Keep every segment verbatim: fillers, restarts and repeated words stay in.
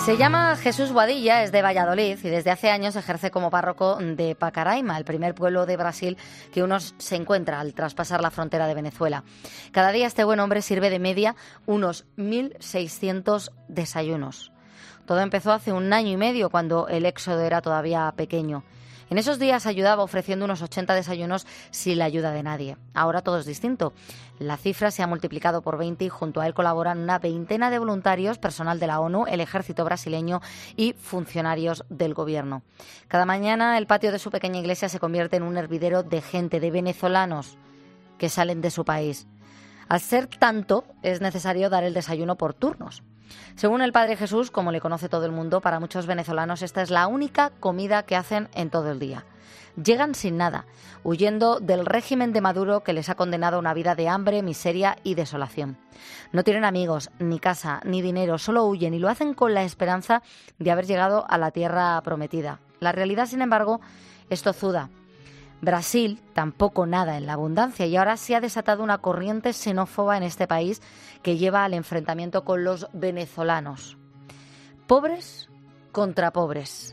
Se llama Jesús Boadilla, es de Valladolid y desde hace años ejerce como párroco de Pacaraima, el primer pueblo de Brasil que uno se encuentra al traspasar la frontera de Venezuela. Cada día este buen hombre sirve de media unos mil seiscientos desayunos. Todo empezó hace un año y medio, cuando el éxodo era todavía pequeño. En esos días ayudaba ofreciendo unos ochenta desayunos sin la ayuda de nadie. Ahora todo es distinto. La cifra se ha multiplicado por veinte y junto a él colaboran una veintena de voluntarios, personal de la ONU, el ejército brasileño y funcionarios del gobierno. Cada mañana el patio de su pequeña iglesia se convierte en un hervidero de gente, de venezolanos que salen de su país. Al ser tanto, es necesario dar el desayuno por turnos. Según el Padre Jesús, como le conoce todo el mundo, para muchos venezolanos esta es la única comida que hacen en todo el día. Llegan sin nada, huyendo del régimen de Maduro que les ha condenado a una vida de hambre, miseria y desolación. No tienen amigos, ni casa, ni dinero, solo huyen y lo hacen con la esperanza de haber llegado a la tierra prometida. La realidad, sin embargo, es tozuda. Brasil tampoco nada en la abundancia y ahora se ha desatado una corriente xenófoba en este país que lleva al enfrentamiento con los venezolanos. Pobres contra pobres,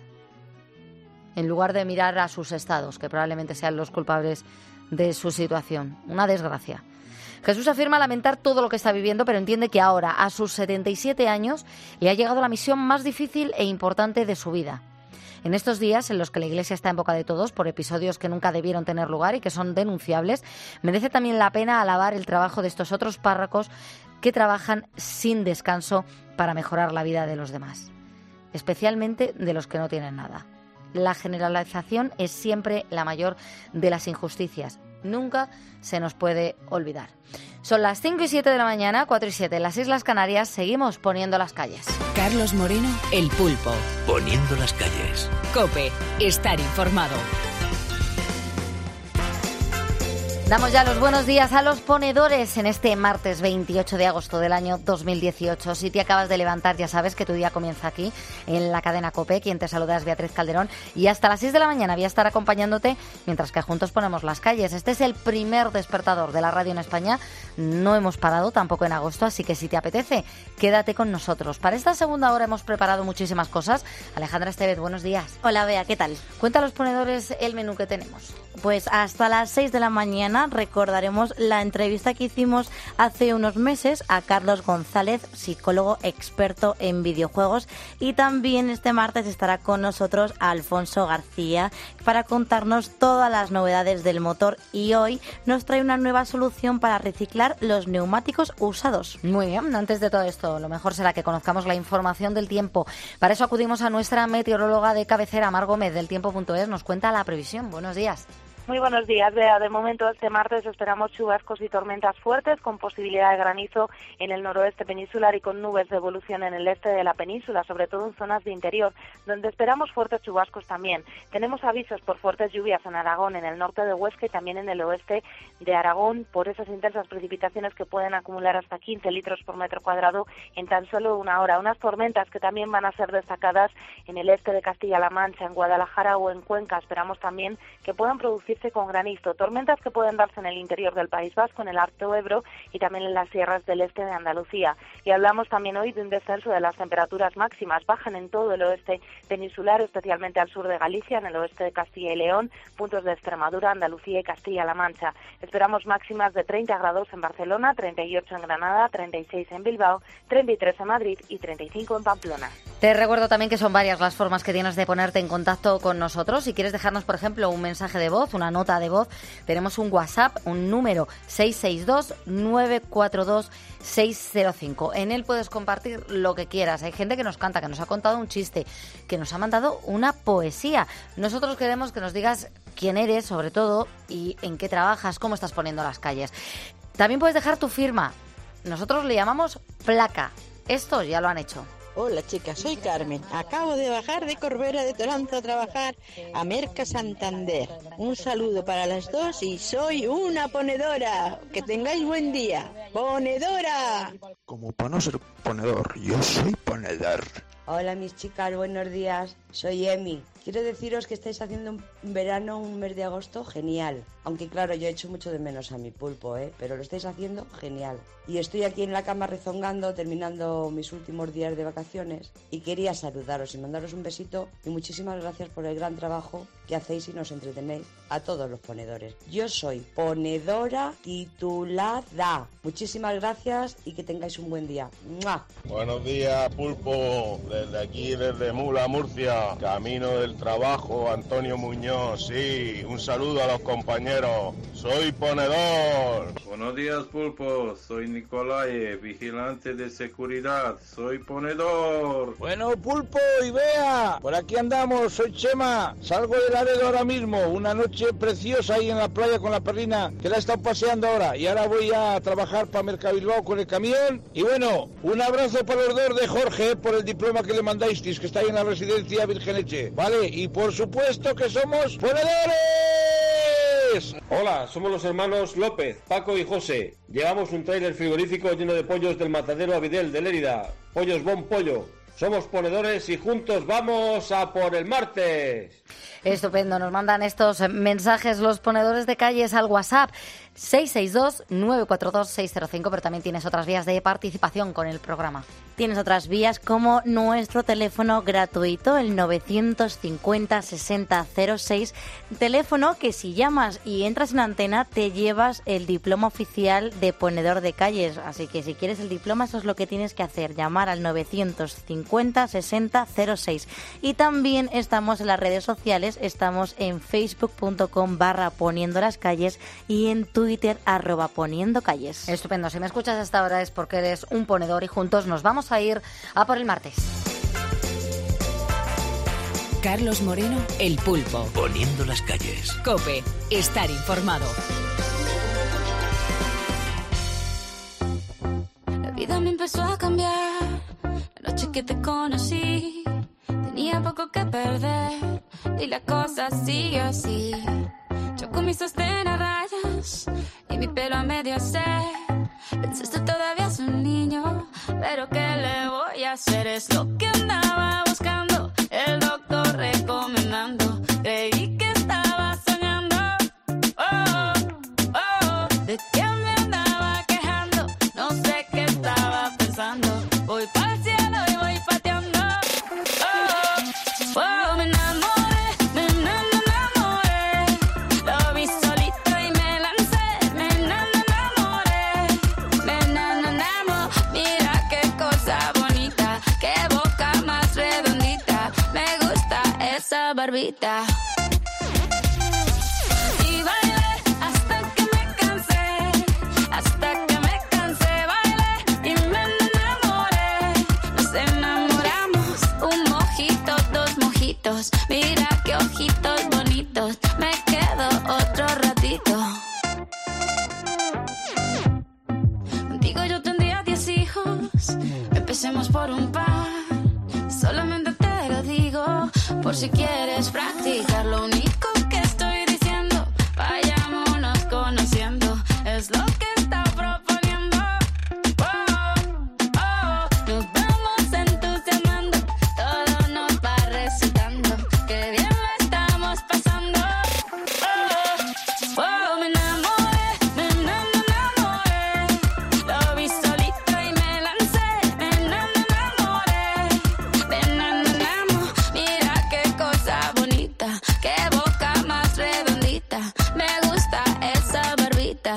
en lugar de mirar a sus estados, que probablemente sean los culpables de su situación. Una desgracia. Jesús afirma lamentar todo lo que está viviendo, pero entiende que ahora, a sus setenta y siete años, le ha llegado la misión más difícil e importante de su vida. En estos días en los que la Iglesia está en boca de todos por episodios que nunca debieron tener lugar y que son denunciables, merece también la pena alabar el trabajo de estos otros párrocos que trabajan sin descanso para mejorar la vida de los demás, especialmente de los que no tienen nada. La generalización es siempre la mayor de las injusticias. Nunca se nos puede olvidar. Son las cinco y siete de la mañana, cuatro y siete en las Islas Canarias. Seguimos poniendo las calles. Carlos Moreno, El Pulpo. Poniendo las calles. COPE. Estar informado. Damos ya los buenos días a los ponedores en este martes veintiocho de agosto del año dos mil dieciocho. Si te acabas de levantar, ya sabes que tu día comienza aquí, en la cadena COPE. Quien te saluda es Beatriz Calderón y hasta las seis de la mañana voy a estar acompañándote mientras que juntos ponemos las calles. Este es el primer despertador de la radio en España. No hemos parado tampoco en agosto, así que si te apetece, quédate con nosotros. Para esta segunda hora hemos preparado muchísimas cosas. Alejandra Estevez, buenos días. Hola, Bea, ¿qué tal? Cuenta a los ponedores el menú que tenemos. Pues hasta las seis de la mañana recordaremos la entrevista que hicimos hace unos meses a Carlos González, psicólogo experto en videojuegos, y también este martes estará con nosotros Alfonso García para contarnos todas las novedades del motor, y hoy nos trae una nueva solución para reciclar los neumáticos usados. Muy bien, antes de todo esto, lo mejor será que conozcamos la información del tiempo. Para eso acudimos a nuestra meteoróloga de cabecera, Mar Gómez, del tiempo punto es, nos cuenta la previsión. Buenos días. Muy buenos días, Bea. De momento, este martes esperamos chubascos y tormentas fuertes con posibilidad de granizo en el noroeste peninsular y con nubes de evolución en el este de la península, sobre todo en zonas de interior, donde esperamos fuertes chubascos también. Tenemos avisos por fuertes lluvias en Aragón, en el norte de Huesca y también en el oeste de Aragón, por esas intensas precipitaciones que pueden acumular hasta quince litros por metro cuadrado en tan solo una hora. Unas tormentas que también van a ser destacadas en el este de Castilla-La Mancha, en Guadalajara o en Cuenca. Esperamos también que puedan producir con granizo, tormentas que pueden darse en el interior del País Vasco, en el Alto Ebro y también en las sierras del este de Andalucía. Y hablamos también hoy de un descenso de las temperaturas máximas, bajan en todo el oeste peninsular, especialmente al sur de Galicia, en el oeste de Castilla y León, puntos de Extremadura, Andalucía y Castilla-La Mancha. Esperamos máximas de treinta grados en Barcelona, treinta y ocho en Granada, treinta y seis en Bilbao, treinta y tres en Madrid y treinta y cinco en Pamplona. Te recuerdo también que son varias las formas que tienes de ponerte en contacto con nosotros. Si quieres dejarnos, por ejemplo, un mensaje de voz, una nota de voz, tenemos un WhatsApp, un número seis seis dos, nueve cuatro dos, seis cero cinco. En él puedes compartir lo que quieras. Hay gente que nos canta, que nos ha contado un chiste, que nos ha mandado una poesía. Nosotros queremos que nos digas quién eres, sobre todo, y en qué trabajas, cómo estás poniendo las calles. También puedes dejar tu firma. Nosotros le llamamos placa. Estos ya lo han hecho. Hola chicas, soy Carmen. Acabo de bajar de Corbera de Toranzo a trabajar a Merca Santander. Un saludo para las dos y soy una ponedora. Que tengáis buen día. ¡Ponedora! Como para no ser ponedor, yo soy ponedor. Hola mis chicas, buenos días. Soy Emi. Quiero deciros que estáis haciendo un verano, un mes de agosto genial. Aunque claro, yo he hecho mucho de menos a mi pulpo, ¿eh? Pero lo estáis haciendo genial. Y estoy aquí en la cama rezongando, terminando mis últimos días de vacaciones. Y quería saludaros y mandaros un besito. Y muchísimas gracias por el gran trabajo que hacéis y nos entretenéis a todos los ponedores. Yo soy ponedora titulada. Muchísimas gracias y que tengáis un buen día. ¡Mua! Buenos días, pulpo. Desde aquí, desde Mula, Murcia. Camino del trabajo, Antonio Muñoz. Sí, un saludo a los compañeros. Soy ponedor. Buenos días, pulpo. Soy Nicolai, vigilante de seguridad. Soy ponedor. Bueno, pulpo y Bea, por aquí andamos. Soy Chema. Salgo del Laredo ahora mismo. Una noche preciosa ahí en la playa con la perrina, que la he estado paseando ahora. Y ahora voy a trabajar para Mercabilbao con el camión. Y bueno, un abrazo para los dos de Jorge por el diploma que le mandáis, que está ahí en la residencia Virgeneche. Vale, y por supuesto que somos ponedores. Hola, somos los hermanos López, Paco y José. Llevamos un tráiler frigorífico lleno de pollos del matadero Avidel de Lérida. Pollos Bon Pollo. Somos ponedores y juntos vamos a por el martes. Estupendo, nos mandan estos mensajes los ponedores de calles al WhatsApp seis seis dos, nueve cuatro dos, seis cero cinco, pero también tienes otras vías de participación con el programa. Tienes otras vías como nuestro teléfono gratuito, el novecientos cincuenta, sesenta, cero seis, teléfono que si llamas y entras en antena te llevas el diploma oficial de ponedor de calles, así que si quieres el diploma eso es lo que tienes que hacer, llamar al novecientos cincuenta, sesenta, cero seis. Y también estamos en las redes sociales, estamos en facebook.com barra poniendo las calles y en Twitter arroba poniendo calles. Estupendo, si me escuchas hasta ahora es porque eres un ponedor y juntos nos vamos a ir a por el martes. Carlos Moreno, El Pulpo. Poniendo las calles. COPE, estar informado. La vida me empezó a cambiar la noche que te conocí. Tenía poco que perder y la cosa sigue así. Yo con mi sostén a rayas y mi pelo a medio hacer. Pensaste todavía es un niño, pero ¿qué le voy a hacer? Es lo que andaba buscando, el doctor recomendando. Creí que estaba soñando, oh, oh, de que me andaba quejando. No sé qué estaba pensando. Voy para el cielo y voy pateando, oh, oh, me enamoré, me enamoré. Lo vi solito y me lancé, me enamoré, me enamoré. Mira qué cosa bonita, qué boca más redondita. Me gusta esa barbita. Y bailé hasta que me cansé, hasta que me cansé. Bailé y me enamoré. Nos enamoramos, un mojito, dos mojitos. Mira qué ojitos bonitos. Me quedo otro ratito. Contigo yo tendría diez hijos. Empecemos por un par. Solamente te lo digo por si quieres practicar. Lo único que estoy diciendo, vayámonos conociendo. Es lo que está proponiendo. Oh, oh, nos vamos entusiasmando. Todo nos va resultando. Qué bien lo estamos pasando. Oh, oh, me enamoré, me enamoré. Lo vi solito y me lancé. Me enamoré, me enamoramos. Mira qué cosa bonita, qué boca más redondita. Me gusta esa barbita.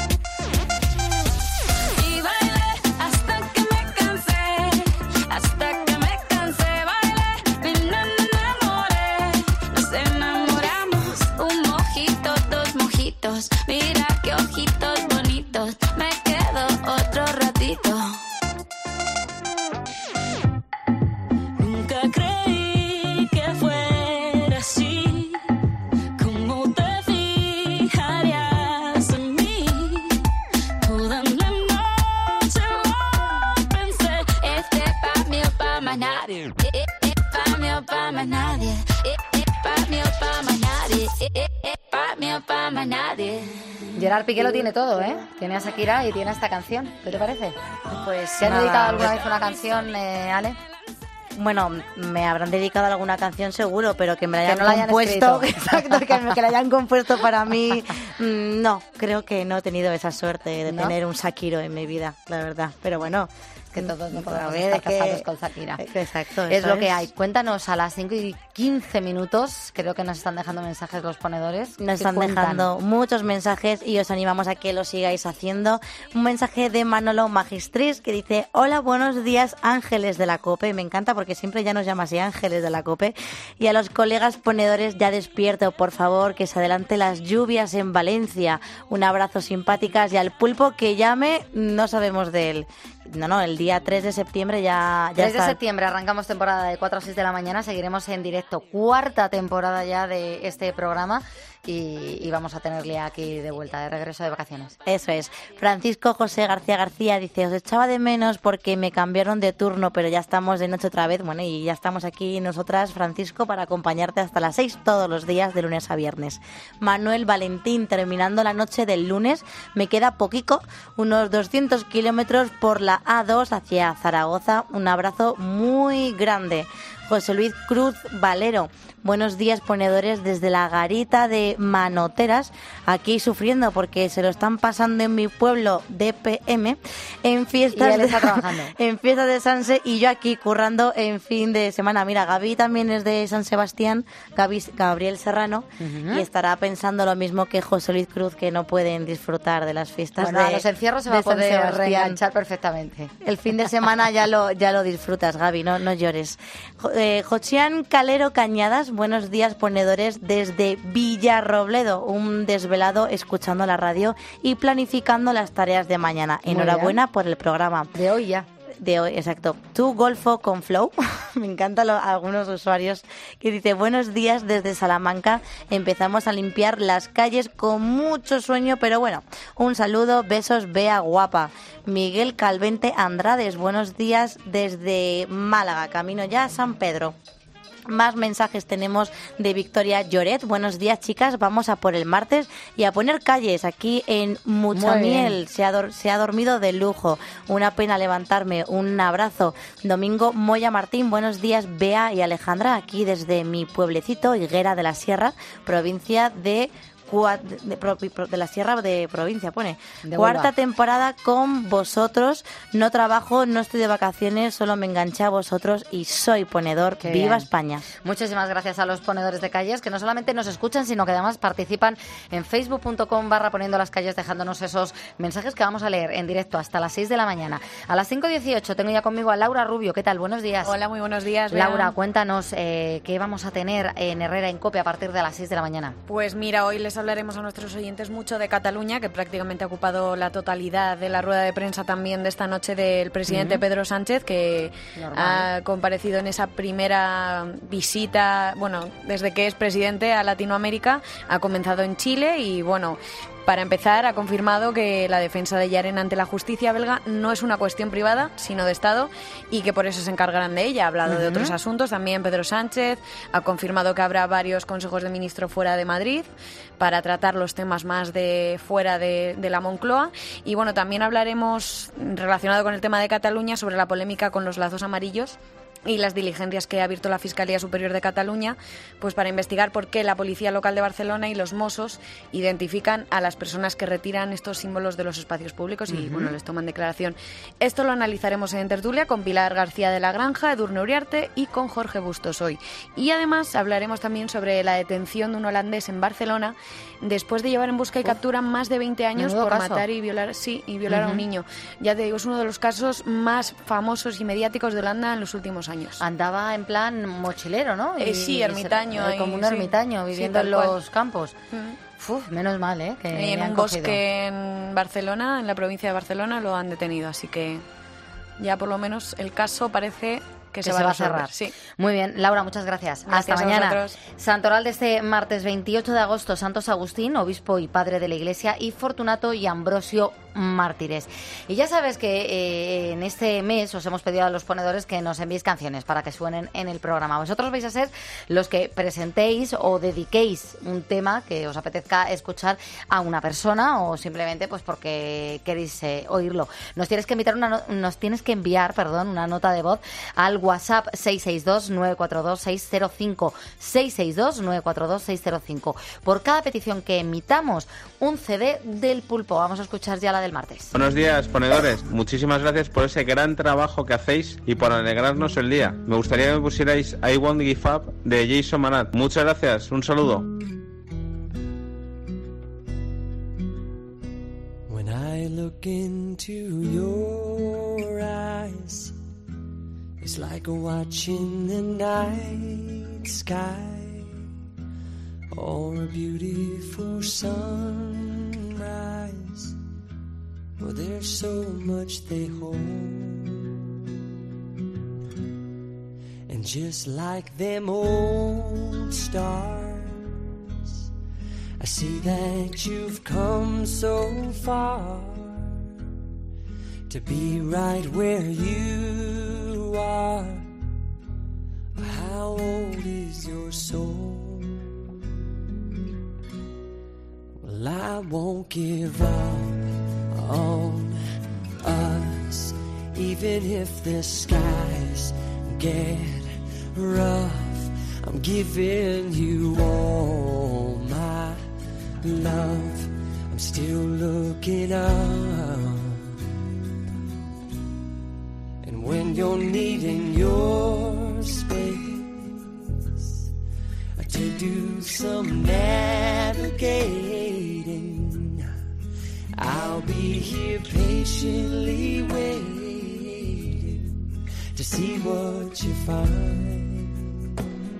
Y bailé hasta que me cansé, hasta que me cansé. Bailé, me enamoré. Nos enamoramos, un mojito, dos mojitos. Mira qué ojitos bonitos. Me quedo otro ratito. Nunca creí que fuera así. ¿Cómo te fijarías en mí? Toda la noche lo pensé. Este pa' mí o pa' más nadie. Eh, eh, eh, pa' mí o pa' más nadie. Eh, eh, pa' mí o pa' más nadie. Eh, eh, eh, pa' mí o pa' más nadie. Gerard Piqué lo tiene todo, ¿eh? Tiene a Shakira y tiene esta canción. ¿Qué te parece? Pues ¿Te has nada, dedicado alguna pues- vez una canción, eh, Ale? Bueno, me habrán dedicado a alguna canción seguro, pero que me la hayan que no la hayan compuesto, escrito. exacto, que, me, que la hayan compuesto para mí, no, creo que no he tenido esa suerte de ¿No? tener un Shakiro en mi vida, la verdad, pero bueno. Que todos no podemos A ver, estar que- casados con Shakira. Exacto, Es eso lo que hay. Cuéntanos a las cinco y quince minutos. Creo que nos están dejando mensajes los ponedores. Nos ¿Qué están cuentan? dejando muchos mensajes y os animamos a que lo sigáis haciendo. Un mensaje de Manolo Magistris que dice: hola, buenos días, ángeles de la COPE. Me encanta porque siempre ya nos llama así, ángeles de la COPE. Y a los colegas ponedores, ya despierto, por favor, que se adelante las lluvias en Valencia. Un abrazo, simpáticas, y al pulpo que llame, no sabemos de él. No, no, el día tres de septiembre ya, ya tres de está. septiembre arrancamos temporada de cuatro a seis de la mañana. Seguiremos en directo, cuarta temporada ya de este programa. Y, y vamos a tenerle aquí de vuelta, de regreso de vacaciones. Eso es. Francisco José García García dice: os echaba de menos porque me cambiaron de turno, pero ya estamos de noche otra vez. Bueno, y ya estamos aquí nosotras, Francisco, para acompañarte hasta las seis todos los días, de lunes a viernes. Manuel Valentín, terminando la noche del lunes, me queda poquito, unos doscientos kilómetros por la A dos hacia Zaragoza. Un abrazo muy grande. José Luis Cruz Valero: buenos días, ponedores, desde la garita de Manoteras, aquí sufriendo porque se lo están pasando en mi pueblo D P M en fiestas, Y él está de, trabajando. en fiestas de Sanse, y yo aquí currando en fin de semana. Mira, Gaby también es de San Sebastián, Gaby, Gabriel Serrano, Ujú. y estará pensando lo mismo que José Luis Cruz, que no pueden disfrutar de las fiestas Bueno, de a los encierros se va de a San poder Sebastián. reenganchar perfectamente. El fin de semana ya lo ya lo disfrutas, Gaby, no, no llores. Jo- eh, Jochian Calero Cañadas: buenos días, ponedores, desde Villarrobledo, un desvelado escuchando la radio y planificando las tareas de mañana. Muy Enhorabuena bien. por el programa. De hoy ya. De hoy, exacto. Tu Golfo con Flow. Me encantan lo- algunos usuarios que dice: buenos días desde Salamanca. Empezamos a limpiar las calles con mucho sueño, pero bueno, un saludo, besos, Bea guapa. Miguel Calvente Andrades: buenos días desde Málaga, camino ya a San Pedro. Más mensajes tenemos de Victoria Lloret: buenos días, chicas, vamos a por el martes y a poner calles aquí en Muy Muchamiel. bien. Se ha, dor- se ha dormido de lujo. Una pena levantarme. Un abrazo. Domingo Moya Martín: buenos días, Bea y Alejandra, aquí desde mi pueblecito, Higuera de la Sierra, provincia de... cua- De, pro- pro- de la Sierra de provincia, pone. De Cuarta Huelva. temporada con vosotros. No trabajo, no estoy de vacaciones, solo me enganché a vosotros y soy ponedor. Qué ¡Viva bien. España! Muchísimas gracias a los ponedores de calles, que no solamente nos escuchan, sino que además participan en facebook punto com barra poniendo las calles, dejándonos esos mensajes que vamos a leer en directo hasta las seis de la mañana. A las cinco dieciocho tengo ya conmigo a Laura Rubio. ¿Qué tal? Buenos días. Hola, muy buenos días, Bea. Laura, cuéntanos eh, qué vamos a tener en Herrera en Cope a partir de las seis de la mañana. Pues mira, hoy les hablaremos a nuestros oyentes mucho de Cataluña, que prácticamente ha ocupado la totalidad de la rueda de prensa también de esta noche del presidente Ujú. Pedro Sánchez, que Normal. ha comparecido en esa primera visita, bueno, desde que es presidente a Latinoamérica, ha comenzado en Chile y bueno... Para empezar, ha confirmado que la defensa de Yaren ante la justicia belga no es una cuestión privada, sino de Estado, y que por eso se encargarán de ella. Ha hablado de Ujú. otros asuntos también Pedro Sánchez, ha confirmado que habrá varios consejos de ministro fuera de Madrid para tratar los temas más de fuera de, de la Moncloa. Y bueno, también hablaremos, relacionado con el tema de Cataluña, sobre la polémica con los lazos amarillos y las diligencias que ha abierto la Fiscalía Superior de Cataluña, pues para investigar por qué la Policía Local de Barcelona y los Mossos identifican a las personas que retiran estos símbolos de los espacios públicos y Ujú. bueno, les toman declaración. Esto lo analizaremos en tertulia con Pilar García de la Granja, Edurne Uriarte y con Jorge Bustos hoy. Y además hablaremos también sobre la detención de un holandés en Barcelona después de llevar en busca y captura más de veinte años menudo por caso. matar y violar, sí, y violar a Ujú. un niño. Ya te digo, es uno de los casos más famosos y mediáticos de Holanda en los últimos años. Andaba en plan mochilero, ¿no? Eh, sí, se- ermitaño eh, ahí, como un sí. ermitaño, Sí, viviendo tal en cual. los campos. Mm. Uf, menos mal, ¿eh? Que Y le en han un cogido. bosque en Barcelona, en la provincia de Barcelona, lo han detenido. Así que ya por lo menos el caso parece que, que se, se va a resolver. cerrar. Sí. Muy bien, Laura, muchas gracias. Gracias Hasta a mañana. vosotros. Santoral de este martes veintiocho de agosto, Santos Agustín, obispo y padre de la Iglesia, y Fortunato y Ambrosio, mártires. Y ya sabes que eh, en este mes os hemos pedido a los ponedores que nos enviéis canciones para que suenen en el programa. Vosotros vais a ser los que presentéis o dediquéis un tema que os apetezca escuchar a una persona o simplemente pues porque queréis eh, oírlo. Nos tienes que invitar una no- nos tienes que enviar, perdón, una nota de voz al WhatsApp seis seis dos, nueve cuatro dos, seis cero cinco, seis seis dos, nueve cuatro dos, seis cero cinco. Por cada petición que emitamos, un C D del Pulpo. Vamos a escuchar ya la del martes. Buenos días, ponedores. Muchísimas gracias por ese gran trabajo que hacéis y por alegrarnos el día. Me gustaría que me pusierais I Won't Give Up de Jason Mraz. Muchas gracias. Un saludo. When I look into your eyes, it's like watching the night sky or a beautiful sunrise. Well, there's so much they hold, and just like them old stars, I see that you've come so far to be right where you are. How old is your soul? Well, I won't give up on us, even if the skies get rough. I'm giving you all my love. I'm still looking up, and when you're needing your space to do some navigating, I'll be here patiently waiting to see what you find.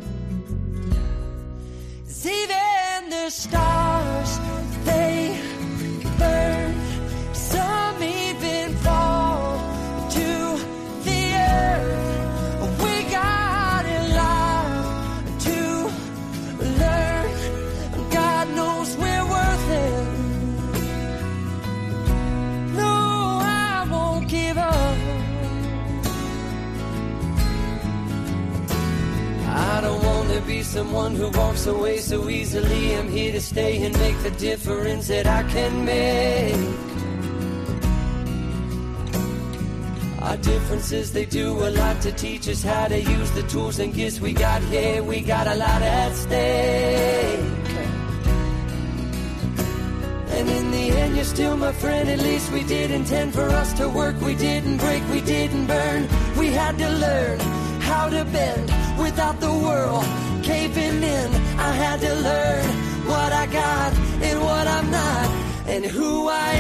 'Cause even the stars, they burn, some even fall to the earth. We got in line to learn. God knows we're worth it. No, I won't give up. I don't want to be someone who walks away so easily. I'm here to stay and make the difference that I can make. Our differences, they do a lot to teach us how to use the tools and gifts we got here. We got a lot at stake. And in the end, you're still my friend. At least we did intend for us to work. We didn't break, we didn't burn. We had to learn how to bend without the world caving in. I had to learn what I got and what I'm not, and who I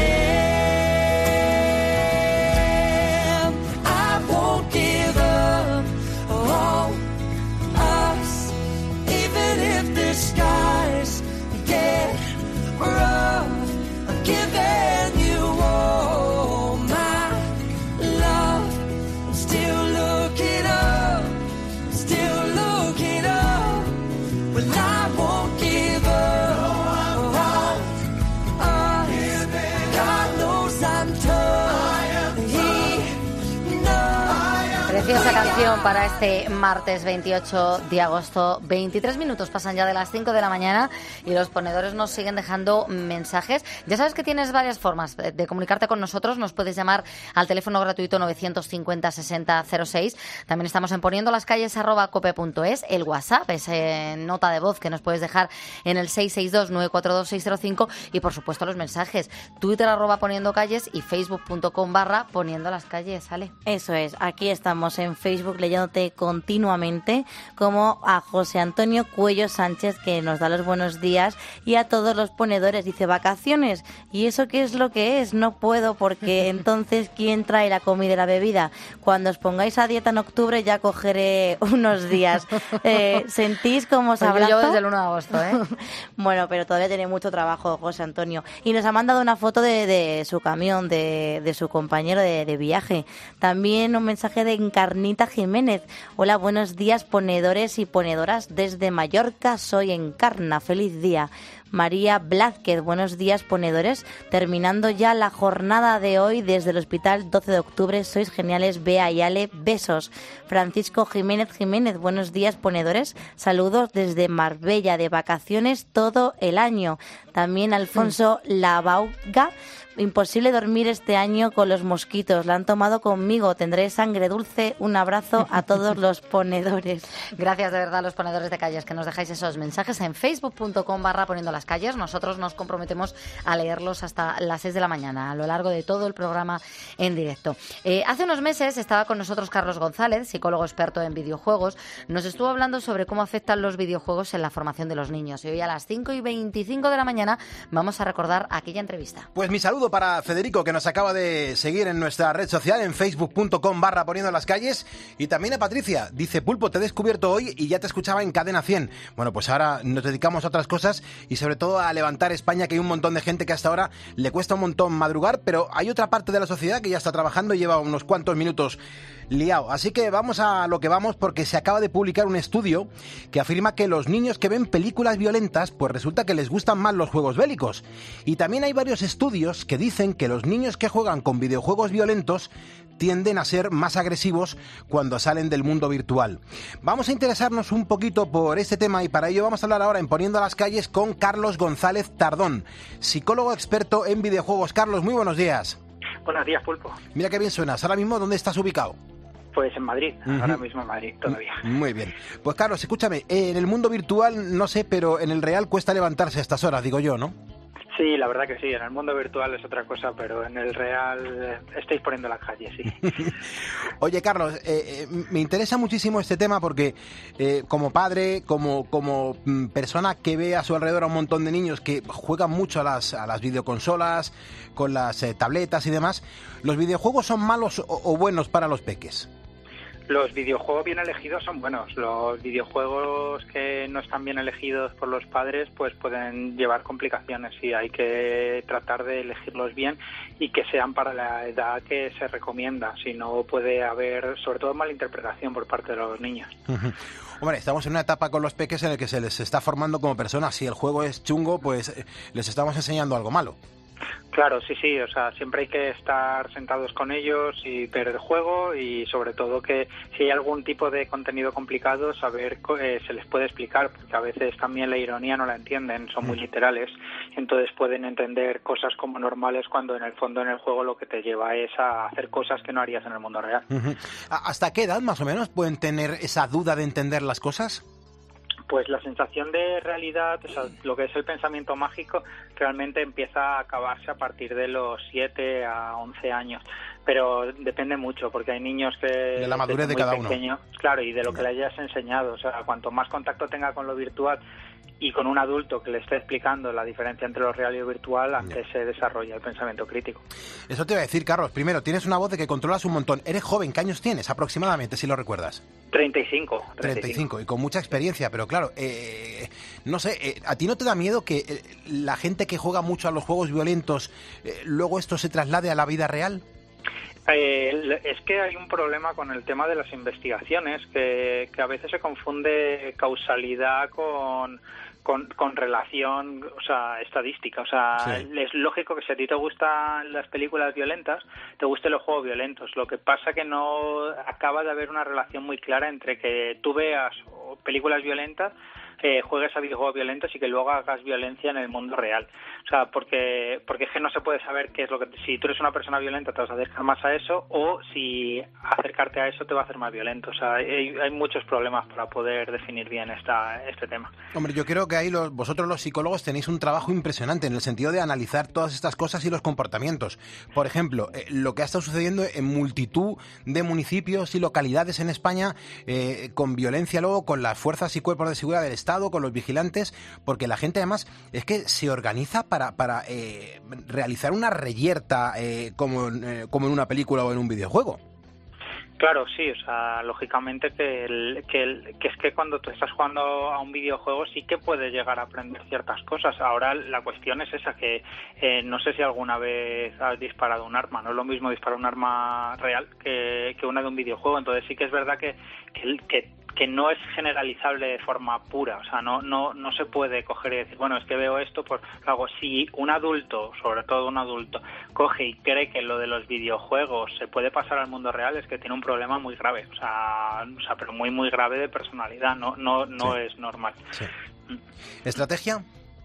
am. I won't give up on us, even if the skies get rough. I'm giving you all my love. I'm still looking up, still looking up. Well, I won't give up on us. God knows I'm tough. He knows. Preciosa canción para este martes veintiocho de agosto. veintitrés minutos pasan ya de las cinco de la mañana y los ponedores nos siguen dejando mensajes. Ya sabes que tienes varias formas de comunicarte con nosotros. Nos puedes llamar al teléfono gratuito novecientos cincuenta sesenta cero seis. También estamos en poniendo las calles arroba cope punto es. El WhatsApp es en nota de voz que nos puedes dejar en el seis seis dos, nueve cuatro dos, seis cero cinco. Y por supuesto los mensajes. Twitter arroba poniendo calles y facebook punto com barra poniendo las calles. ¿Sale? Eso es. Aquí estamos en Facebook leyéndote continuamente, como a José Antonio Cuello Sánchez, que nos da los buenos días, y a todos los ponedores. Dice, vacaciones, ¿y eso qué es lo que es? No puedo, porque entonces ¿quién trae la comida y la bebida? Cuando os pongáis a dieta en octubre ya cogeré unos días. Eh, ¿Sentís cómo os Pues abrazo? yo desde el uno de agosto, ¿eh? Bueno, pero todavía tiene mucho trabajo José Antonio. Y nos ha mandado una foto de, de su camión, de, de su compañero de, de viaje. También un mensaje de Encarnita Jiménez. Hola, buenos días, ponedores y ponedoras desde Mallorca. Soy Encarna. Feliz día. María Blázquez, buenos días ponedores, terminando ya la jornada de hoy desde el Hospital doce de octubre, sois geniales, Bea y Ale, besos. Francisco Jiménez Jiménez, buenos días ponedores, saludos desde Marbella, de vacaciones todo el año. También Alfonso Lavauga, imposible dormir este año con los mosquitos, la han tomado conmigo, tendré sangre dulce, un abrazo a todos los ponedores. Gracias de verdad a los ponedores de calles que nos dejáis esos mensajes en facebook punto com barra poniendo las calles. Nosotros nos comprometemos a leerlos hasta las seis de la mañana, a lo largo de todo el programa en directo. Eh, hace unos meses estaba con nosotros Carlos González, psicólogo experto en videojuegos. Nos estuvo hablando sobre cómo afectan los videojuegos en la formación de los niños. Y hoy a las cinco y veinticinco de la mañana vamos a recordar aquella entrevista. Pues mi saludo para Federico, que nos acaba de seguir en nuestra red social, en facebook punto com barra poniendo las calles, y también a Patricia, dice: Pulpo, te he descubierto hoy y ya te escuchaba en Cadena cien. Bueno, pues ahora nos dedicamos a otras cosas y sobre todo a levantar España, que hay un montón de gente que hasta ahora le cuesta un montón madrugar, pero hay otra parte de la sociedad que ya está trabajando y lleva unos cuantos minutos liado. Así que vamos a lo que vamos, porque se acaba de publicar un estudio que afirma que los niños que ven películas violentas, pues resulta que les gustan más los juegos bélicos. Y también hay varios estudios que dicen que los niños que juegan con videojuegos violentos tienden a ser más agresivos cuando salen del mundo virtual. Vamos a interesarnos un poquito por este tema y para ello vamos a hablar ahora en Poniendo las Calles con Carlos González Tardón, psicólogo experto en videojuegos. Carlos, muy buenos días. Buenos días, Pulpo. Mira qué bien suenas. Ahora mismo, ¿dónde estás ubicado? Pues en Madrid, uh-huh. Ahora mismo en Madrid, todavía. Muy bien. Pues Carlos, escúchame, en el mundo virtual no sé, pero en el real cuesta levantarse a estas horas, digo yo, ¿no? Sí, la verdad que sí, en el mundo virtual es otra cosa, pero en el real eh, estáis poniendo las calles, sí. Oye, Carlos, eh, eh, me interesa muchísimo este tema porque eh, como padre, como, como persona que ve a su alrededor a un montón de niños que juegan mucho a las, a las videoconsolas, con las eh, tabletas y demás, ¿los videojuegos son malos o, o buenos para los peques? Los videojuegos bien elegidos son buenos. Los videojuegos que no están bien elegidos por los padres pues pueden llevar complicaciones y hay que tratar de elegirlos bien y que sean para la edad que se recomienda. Si no, puede haber, sobre todo, malinterpretación por parte de los niños. Uh-huh. Hombre, estamos en una etapa con los peques en la que se les está formando como personas. Si el juego es chungo, pues les estamos enseñando algo malo. Claro, sí, sí, o sea, siempre hay que estar sentados con ellos y ver el juego y sobre todo que si hay algún tipo de contenido complicado, saber eh, se les puede explicar, porque a veces también la ironía no la entienden, son muy literales, entonces pueden entender cosas como normales cuando en el fondo en el juego lo que te lleva es a hacer cosas que no harías en el mundo real. Uh-huh. ¿Hasta qué edad más o menos pueden tener esa duda de entender las cosas? Pues la sensación de realidad, o sea, lo que es el pensamiento mágico, realmente empieza a acabarse a partir de los siete a once años. Pero depende mucho, porque hay niños que... De la madurez de cada pequeño, uno. Claro, y de lo que le hayas enseñado. O sea, cuanto más contacto tenga con lo virtual y con un adulto que le esté explicando la diferencia entre lo real y lo virtual, antes se desarrolla el pensamiento crítico. Eso te iba a decir, Carlos. Primero, tienes una voz de que controlas un montón. Eres joven, ¿qué años tienes aproximadamente, si lo recuerdas? treinta y cinco. treinta y cinco, y con mucha experiencia, pero claro, eh, no sé, eh, ¿a ti no te da miedo que eh, la gente que juega mucho a los juegos violentos, eh, luego esto se traslade a la vida real? Eh, es que hay un problema con el tema de las investigaciones, que, que a veces se confunde causalidad con... Con, con relación, o sea, estadística. O sea, sí. Es lógico que si a ti te gustan las películas violentas, te gusten los juegos violentos. Lo que pasa que no acaba de haber una relación muy clara entre que tú veas películas violentas, eh, juegues a videojuegos violentos y que luego hagas violencia en el mundo real. O sea, porque porque es que no se puede saber qué es lo que... Si tú eres una persona violenta te vas a acercar más a eso, o si acercarte a eso te va a hacer más violento. O sea, hay, hay muchos problemas para poder definir bien esta, este tema. Hombre, yo creo que ahí los, vosotros los psicólogos tenéis un trabajo impresionante en el sentido de analizar todas estas cosas y los comportamientos. Por ejemplo, eh, lo que ha estado sucediendo en multitud de municipios y localidades en España eh, con violencia luego, con las fuerzas y cuerpos de seguridad del Estado, con los vigilantes, porque la gente además es que se organiza para, para eh, realizar una reyerta eh, como, eh, como en una película o en un videojuego. Claro, sí, o sea, lógicamente que, el, que, el, que es que cuando tú estás jugando a un videojuego sí que puedes llegar a aprender ciertas cosas. Ahora la cuestión es esa, que eh, no sé si alguna vez has disparado un arma, no es lo mismo disparar un arma real que, que una de un videojuego, entonces sí que es verdad que, que, que que no es generalizable de forma pura, o sea, no no no se puede coger y decir, bueno, es que veo esto, pues lo hago. Si un adulto, sobre todo un adulto, coge y cree que lo de los videojuegos se puede pasar al mundo real, es que tiene un problema muy grave, o sea, o sea pero muy muy grave de personalidad, no no no sí. es normal. Sí. ¿Estrategia?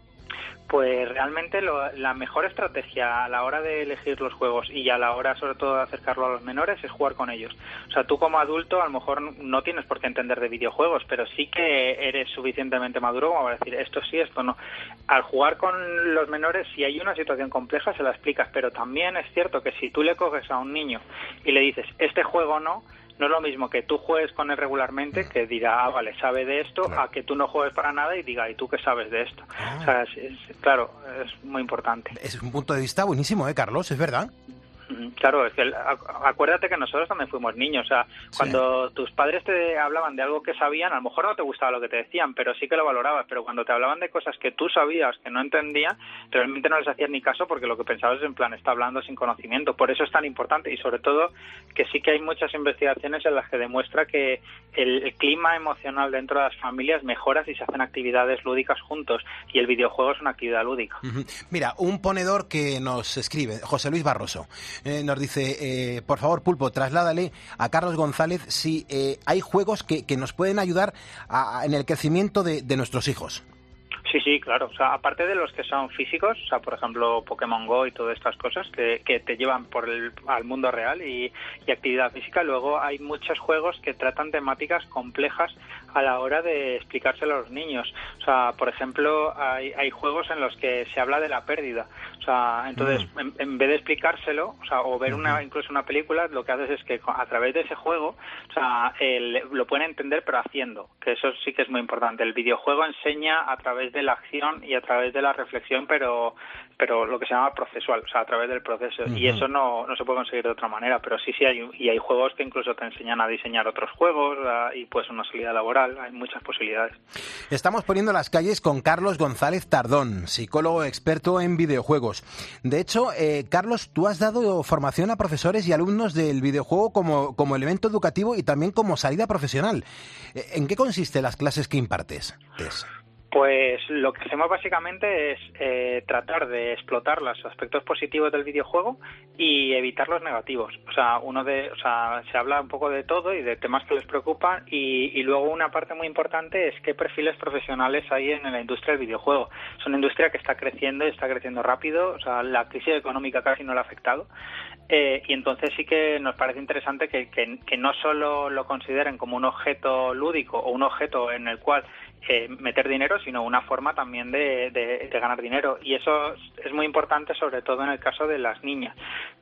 Pues realmente lo, la mejor estrategia a la hora de elegir los juegos y a la hora sobre todo de acercarlo a los menores es jugar con ellos. O sea, tú como adulto a lo mejor no tienes por qué entender de videojuegos, pero sí que eres suficientemente maduro como para decir esto sí, esto no. Al jugar con los menores, si hay una situación compleja se la explicas, pero también es cierto que si tú le coges a un niño y le dices este juego no, no es lo mismo que tú juegues con él regularmente, que dirá, ah, vale, sabe de esto, claro, a que tú no juegues para nada y diga, ¿y tú qué sabes de esto? Ah. O sea, es, es, claro, es muy importante. Es un punto de vista buenísimo, ¿eh, Carlos? ¿Es verdad? Claro, es que acuérdate que nosotros también fuimos niños, o sea, cuando sí. tus padres te hablaban de algo que sabían, a lo mejor no te gustaba lo que te decían, pero sí que lo valorabas, pero cuando te hablaban de cosas que tú sabías, que no entendías, realmente no les hacías ni caso porque lo que pensabas es en plan, está hablando sin conocimiento, por eso es tan importante y sobre todo que sí que hay muchas investigaciones en las que demuestra que el, el clima emocional dentro de las familias mejora si se hacen actividades lúdicas juntos y el videojuego es una actividad lúdica. Uh-huh. Mira, un ponedor que nos escribe, José Luis Barroso, Eh, nos dice, eh, por favor, Pulpo, trasládale a Carlos González si eh, hay juegos que, que nos pueden ayudar a, a, en el crecimiento de, de nuestros hijos. Sí, sí, claro. O sea, aparte de los que son físicos, o sea, por ejemplo, Pokémon Go y todas estas cosas que, que te llevan por el, al mundo real y, y actividad física, luego hay muchos juegos que tratan temáticas complejas a la hora de explicárselo a los niños. O sea, por ejemplo, hay, hay juegos en los que se habla de la pérdida. O sea, entonces, mm. en, en vez de explicárselo, o sea, o ver una incluso una película, lo que haces es que a través de ese juego, o sea, el, lo pueden entender pero haciendo, que eso sí que es muy importante. El videojuego enseña a través de la acción y a través de la reflexión, pero pero lo que se llama procesual, o sea, a través del proceso. Uh-huh. Y eso no, no se puede conseguir de otra manera, pero sí, sí hay, y hay juegos que incluso te enseñan a diseñar otros juegos a, y pues una salida laboral, hay muchas posibilidades. Estamos poniendo las calles con Carlos González Tardón, psicólogo experto en videojuegos. De hecho, eh, Carlos, tú has dado formación a profesores y alumnos del videojuego como, como elemento educativo y también como salida profesional. ¿En qué consisten las clases que impartes? ¿Es? Pues lo que hacemos básicamente es eh, tratar de explotar los aspectos positivos del videojuego y evitar los negativos. O sea, uno de, o sea, se habla un poco de todo y de temas que les preocupan y, y luego una parte muy importante es qué perfiles profesionales hay en la industria del videojuego. Es una industria que está creciendo y está creciendo rápido. O sea, la crisis económica casi no la ha afectado. Eh, y entonces sí que nos parece interesante que, que, que no solo lo consideren como un objeto lúdico o un objeto en el cual eh, meter dinero, sino una forma también de, de, de ganar dinero. Y eso es muy importante, sobre todo en el caso de las niñas,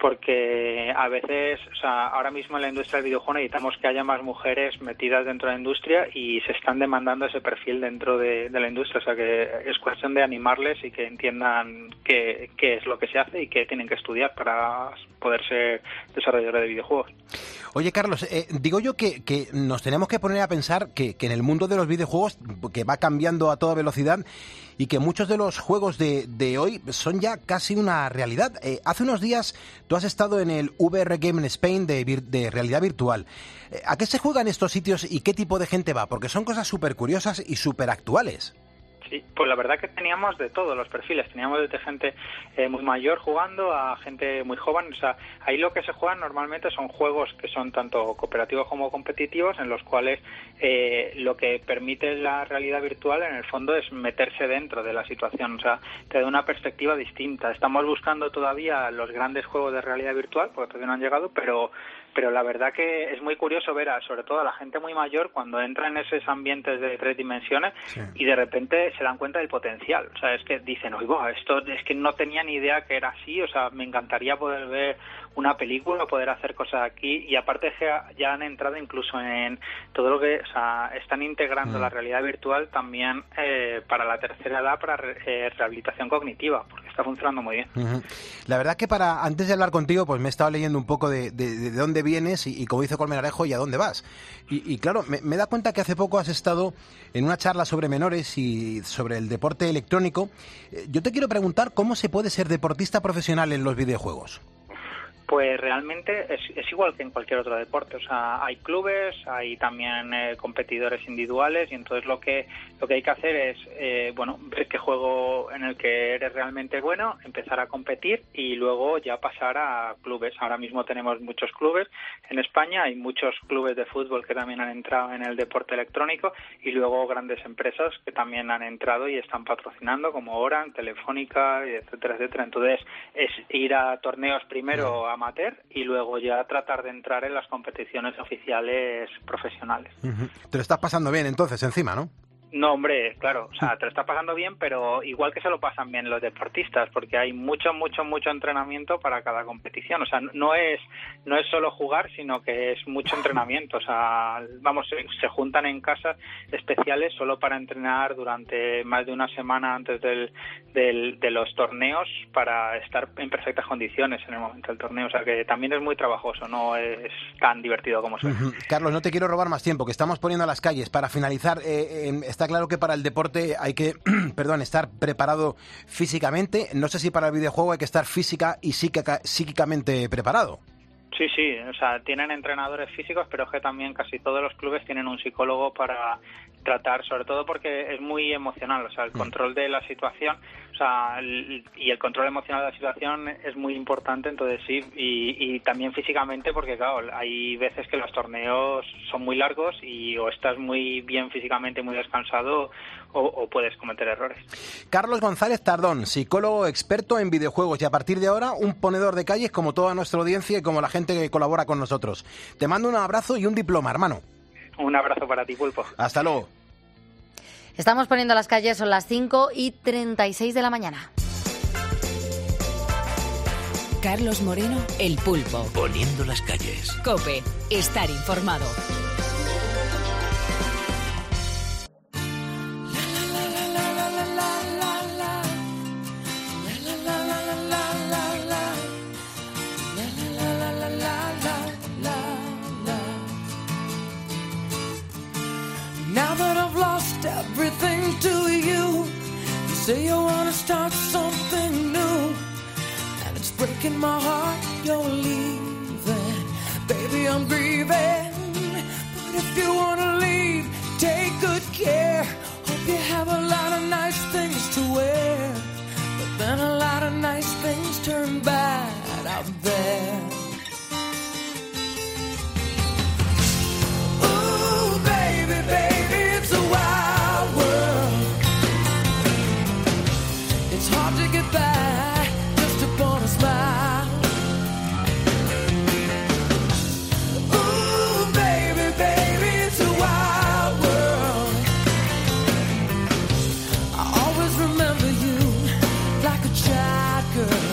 porque a veces, o sea, ahora mismo en la industria del videojuego necesitamos que haya más mujeres metidas dentro de la industria y se están demandando ese perfil dentro de, de la industria. O sea, que es cuestión de animarles y que entiendan qué, qué es lo que se hace y qué tienen que estudiar para poder ser desarrolladores de videojuegos. Oye, Carlos, eh, digo yo que, que nos tenemos que poner a pensar que, que en el mundo de los videojuegos, que va cambiando a toda velocidad y que muchos de los juegos de, de hoy son ya casi una realidad. Eh, hace unos días tú has estado en el V R Game in Spain de, de realidad virtual. Eh, ¿A qué se juegan estos sitios y qué tipo de gente va? Porque son cosas súper curiosas y súper actuales. Sí, pues la verdad que teníamos de todos los perfiles, teníamos desde gente eh, muy mayor jugando a gente muy joven. O sea, ahí lo que se juegan normalmente son juegos que son tanto cooperativos como competitivos, en los cuales eh, lo que permite la realidad virtual en el fondo es meterse dentro de la situación, o sea, te da una perspectiva distinta. Estamos buscando todavía los grandes juegos de realidad virtual, porque todavía no han llegado, pero pero la verdad que es muy curioso ver a, sobre todo a la gente muy mayor cuando entra en esos ambientes de tres dimensiones, sí, y de repente se dan cuenta del potencial. O sea, es que dicen, oigo, esto es que no tenía ni idea que era así, o sea, me encantaría poder ver una película, poder hacer cosas aquí, y aparte que ya han entrado incluso en todo lo que, o sea, están integrando mm. la realidad virtual también eh, para la tercera edad, para re, eh, rehabilitación cognitiva, porque está funcionando muy bien. Uh-huh. La verdad que para antes de hablar contigo, pues me he estado leyendo un poco de, de, de dónde vienes y, y como dice Colmenarejo, y a dónde vas. Y, y claro, me, me da cuenta que hace poco has estado en una charla sobre menores y sobre el deporte electrónico. Yo te quiero preguntar cómo se puede ser deportista profesional en los videojuegos. Pues realmente es, es igual que en cualquier otro deporte, o sea, hay clubes, hay también eh, competidores individuales y entonces lo que lo que hay que hacer es, eh, bueno, ver qué juego en el que eres realmente bueno, empezar a competir y luego ya pasar a clubes. Ahora mismo tenemos muchos clubes en España, hay muchos clubes de fútbol que también han entrado en el deporte electrónico y luego grandes empresas que también han entrado y están patrocinando como Orange, Telefónica, etcétera, etcétera. Entonces es ir a torneos primero amateur y luego ya tratar de entrar en las competiciones oficiales profesionales. Uh-huh. Te lo estás pasando bien entonces encima, ¿no? No, hombre, claro, o sea, te lo está pasando bien, pero igual que se lo pasan bien los deportistas, porque hay mucho, mucho, mucho entrenamiento para cada competición. O sea, no es no es solo jugar, sino que es mucho entrenamiento. O sea, vamos, se, se juntan en casas especiales solo para entrenar durante más de una semana antes del, del, de los torneos para estar en perfectas condiciones en el momento del torneo. O sea, que también es muy trabajoso, no es tan divertido como suena. Uh-huh. Carlos, no te quiero robar más tiempo, que estamos poniendo a las calles. Para finalizar, eh, eh, está claro que para el deporte hay que, perdón, estar preparado físicamente. No sé si para el videojuego hay que estar física y psíquica, psíquicamente preparado. Sí, sí, o sea, tienen entrenadores físicos, pero es que también casi todos los clubes tienen un psicólogo para tratar, sobre todo porque es muy emocional, o sea, el control de la situación, o sea, el, y el control emocional de la situación es muy importante, entonces sí, y, y también físicamente porque, claro, hay veces que los torneos son muy largos y o estás muy bien físicamente, muy descansado, o, o puedes cometer errores. Carlos González Tardón, psicólogo experto en videojuegos y a partir de ahora un ponedor de calles como toda nuestra audiencia y como la gente que colabora con nosotros. Te mando un abrazo y un diploma, hermano. Un abrazo para ti, Pulpo. Hasta luego. Estamos poniendo las calles, son las cinco y treinta y seis de la mañana. Carlos Moreno, El Pulpo. Poniendo las calles. COPE, estar informado. Now that I've lost everything to you, you say you want to start something new, and it's breaking my heart you're leaving. Baby, I'm grieving, but if you want to leave, take good care. Hope you have a lot of nice things to wear, but then a lot of nice things turn bad out there. Ooh, baby, baby. Hard to get by just upon a smile. Ooh, baby, baby, it's a wild world. I always remember you like a child girl.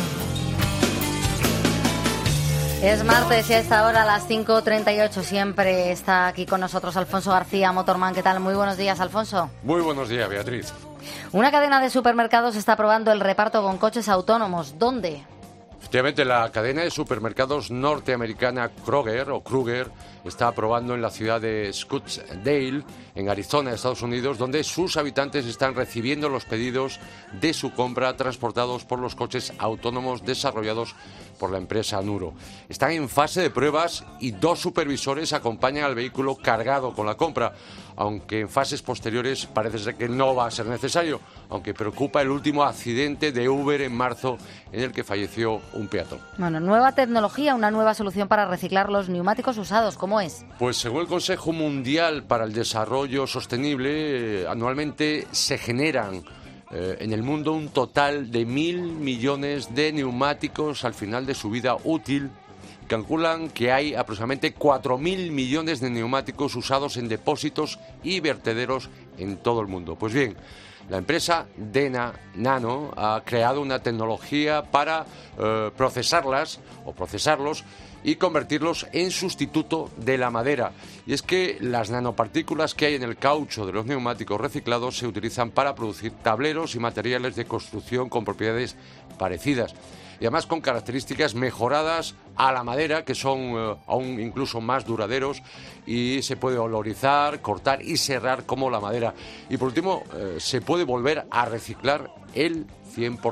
Es martes y a esta hora, a las cinco treinta y ocho, siempre está aquí con nosotros Alfonso García, Motorman. ¿Qué tal? Muy buenos días, Alfonso. Muy buenos días, Beatriz. Una cadena de supermercados está probando el reparto con coches autónomos. ¿Dónde? Efectivamente, la cadena de supermercados norteamericana Kroger o Kruger está probando en la ciudad de Scottsdale, en Arizona, Estados Unidos, donde sus habitantes están recibiendo los pedidos de su compra transportados por los coches autónomos desarrollados por la empresa Nuro. Están en fase de pruebas y dos supervisores acompañan al vehículo cargado con la compra, aunque en fases posteriores parece ser que no va a ser necesario, aunque preocupa el último accidente de Uber en marzo en el que falleció un peatón. Bueno, nueva tecnología, una nueva solución para reciclar los neumáticos usados, ¿cómo es? Pues según el Consejo Mundial para el Desarrollo Sostenible, eh, anualmente se generan eh, en el mundo un total de mil millones de neumáticos al final de su vida útil. Calculan que hay aproximadamente cuatro mil millones de neumáticos usados en depósitos y vertederos en todo el mundo. Pues bien, la empresa Dena Nano ha creado una tecnología para eh, procesarlas o procesarlos y convertirlos en sustituto de la madera. Y es que las nanopartículas que hay en el caucho de los neumáticos reciclados se utilizan para producir tableros y materiales de construcción con propiedades parecidas. Y además con características mejoradas a la madera, que son eh, aún incluso más duraderos, y se puede olorizar, cortar y serrar como la madera. Y por último, eh, se puede volver a reciclar el cien por ciento.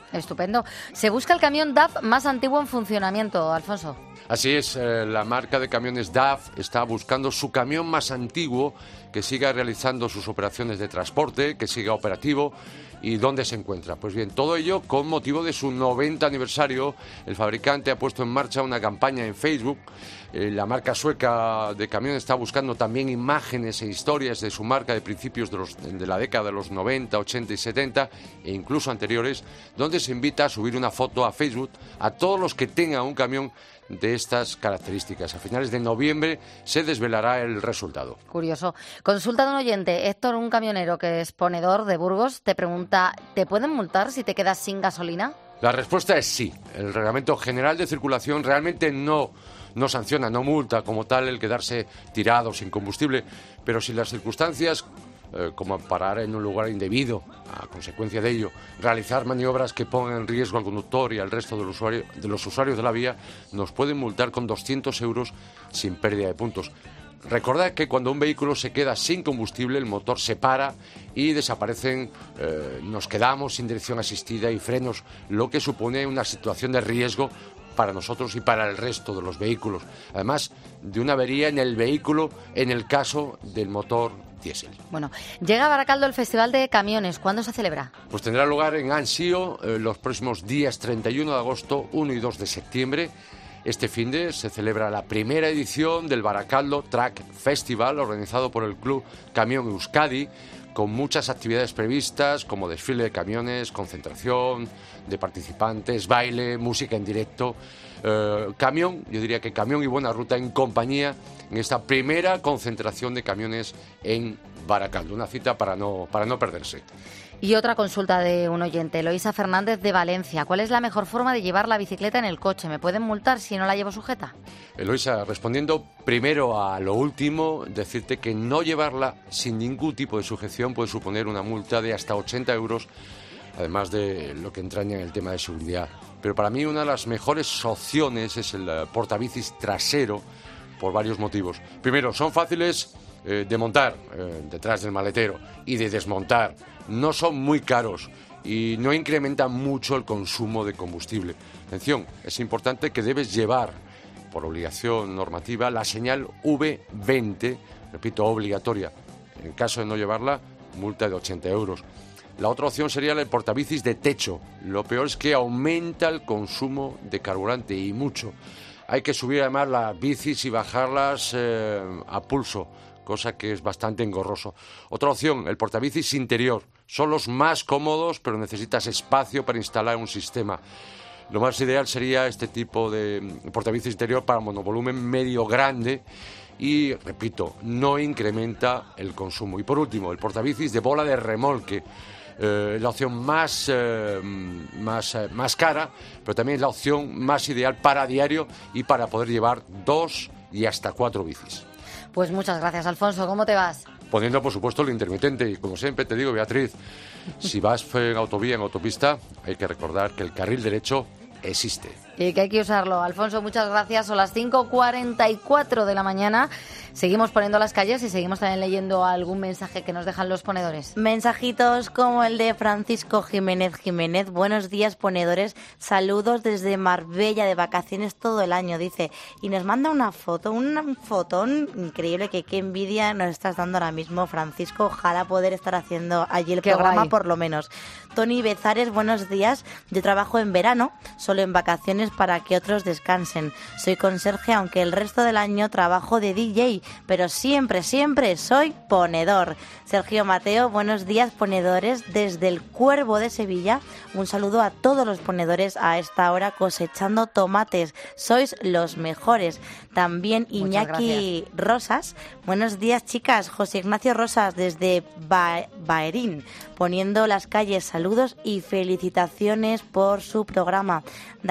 Estupendo. Se busca el camión D A F más antiguo en funcionamiento, Alfonso. Así es, eh, la marca de camiones D A F está buscando su camión más antiguo, que siga realizando sus operaciones de transporte, que siga operativo. ¿Y dónde se encuentra? Pues bien, todo ello con motivo de su noventa aniversario. El fabricante ha puesto en marcha una campaña en Facebook. Eh, la marca sueca de camiones está buscando también imágenes e historias de su marca de principios de, los, de la década de los noventa, ochenta y setenta e incluso anteriores, donde se invita a subir una foto a Facebook a todos los que tengan un camión de estas características. A finales de noviembre se desvelará el resultado. Curioso. Consulta de un oyente, Héctor, un camionero que es ponedor de Burgos, te pregunta, ¿te pueden multar si te quedas sin gasolina? La respuesta es sí. El Reglamento General de Circulación realmente no, no sanciona, no multa como tal el quedarse tirado sin combustible, pero si las circunstancias, eh, como parar en un lugar indebido, a consecuencia de ello, realizar maniobras que pongan en riesgo al conductor y al resto del usuario, de los usuarios de la vía, nos pueden multar con doscientos euros sin pérdida de puntos. Recordad que cuando un vehículo se queda sin combustible, el motor se para y desaparecen, eh, nos quedamos sin dirección asistida y frenos, lo que supone una situación de riesgo para nosotros y para el resto de los vehículos. Además de una avería en el vehículo en el caso del motor diésel. Bueno, llega a Baracaldo el Festival de Camiones. ¿Cuándo se celebra? Pues tendrá lugar en Ansío eh, los próximos días treinta y uno de agosto, uno y dos de septiembre. Este finde se celebra la primera edición del Baracaldo Track Festival, organizado por el Club Camión Euskadi, con muchas actividades previstas como desfile de camiones, concentración de participantes, baile, música en directo. Eh, camión, yo diría que camión y buena ruta en compañía en esta primera concentración de camiones en Baracaldo. Una cita para no, para no perderse. Y otra consulta de un oyente, Eloísa Fernández de Valencia. ¿Cuál es la mejor forma de llevar la bicicleta en el coche? ¿Me pueden multar si no la llevo sujeta? Eloísa, respondiendo primero a lo último, decirte que no llevarla sin ningún tipo de sujeción puede suponer una multa de hasta ochenta euros, además de lo que entraña en el tema de seguridad. Pero para mí una de las mejores opciones es el portabicis trasero, por varios motivos. Primero, son fáciles eh, de montar eh, detrás del maletero y de desmontar. No son muy caros y no incrementan mucho el consumo de combustible. Atención, es importante que debes llevar, por obligación normativa, la señal V veinte, repito, obligatoria. En caso de no llevarla, multa de ochenta euros. La otra opción sería el portabicis de techo. Lo peor es que aumenta el consumo de carburante y mucho. Hay que subir además las bicis y bajarlas eh, a pulso, cosa que es bastante engorroso. Otra opción, el portabicis interior. Son los más cómodos, pero necesitas espacio para instalar un sistema. Lo más ideal sería este tipo de portabicis interior para monovolumen medio grande y, repito, no incrementa el consumo. Y por último, el portabicis de bola de remolque. Eh, la opción más, eh, más, eh, más cara, pero también es la opción más ideal para diario y para poder llevar dos y hasta cuatro bicis. Pues muchas gracias, Alfonso. ¿Cómo te vas? Poniendo, por supuesto, el intermitente. Y como siempre te digo, Beatriz, si vas en autovía, en autopista, hay que recordar que el carril derecho existe. Y que hay que usarlo. Alfonso, muchas gracias. Son las cinco cuarenta y cuatro de la mañana. Seguimos poniendo las calles y seguimos también leyendo algún mensaje que nos dejan los ponedores. Mensajitos como el de Francisco Jiménez Jiménez. Buenos días, ponedores. Saludos desde Marbella, de vacaciones todo el año, dice. Y nos manda una foto, un fotón increíble, que qué envidia nos estás dando ahora mismo, Francisco. Ojalá poder estar haciendo allí el Qué programa, guay. por lo menos. Tony Bezares, buenos días. Yo trabajo en verano, solo en vacaciones para que otros descansen. Soy conserje, aunque el resto del año trabajo de D J, pero siempre, siempre soy ponedor. Sergio Mateo, buenos días, ponedores, desde el Cuervo de Sevilla. Un saludo a todos los ponedores a esta hora cosechando tomates. Sois los mejores. También Iñaki Rosas. Buenos días, chicas. José Ignacio Rosas, desde ba Baerín, poniendo las calles. Saludos y felicitaciones por su programa. Darío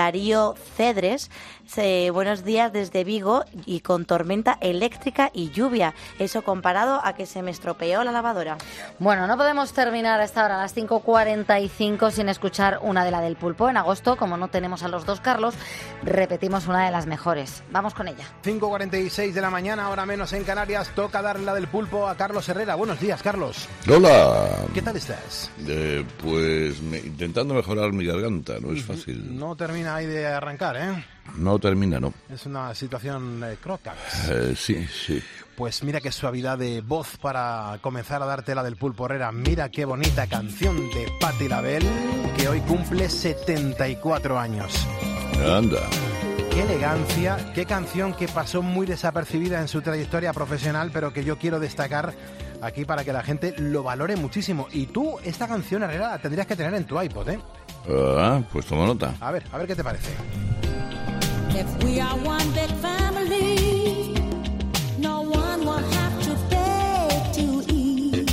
llamado Cedres. Eh, buenos días desde Vigo y con tormenta eléctrica y lluvia. Eso comparado a que se me estropeó la lavadora. Bueno, no podemos terminar a esta hora, a las cinco cuarenta y cinco, sin escuchar una de la del Pulpo. En agosto, como no tenemos a los dos Carlos, repetimos una de las mejores. Vamos con ella. cinco cuarenta y seis de la mañana, ahora menos en Canarias, toca darle la del Pulpo a Carlos Herrera. Buenos días, Carlos. Hola. ¿Qué tal estás? Eh, pues me, intentando mejorar mi garganta, no es fácil. No termina ahí de arrancar, ¿eh? No termina, ¿no? Es una situación eh, croca. Eh, sí, sí. Pues mira qué suavidad de voz para comenzar a darte la del Pulpo Herrera. Mira qué bonita canción de Patti LaBelle, que hoy cumple setenta y cuatro años. Anda. Qué elegancia, qué canción que pasó muy desapercibida en su trayectoria profesional, pero que yo quiero destacar aquí para que la gente lo valore muchísimo. Y tú, esta canción, Herrera, la tendrías que tener en tu iPod, ¿eh? Ah, pues toma nota. A ver, a ver qué te parece. If we are one big family, no one will have to beg to eat.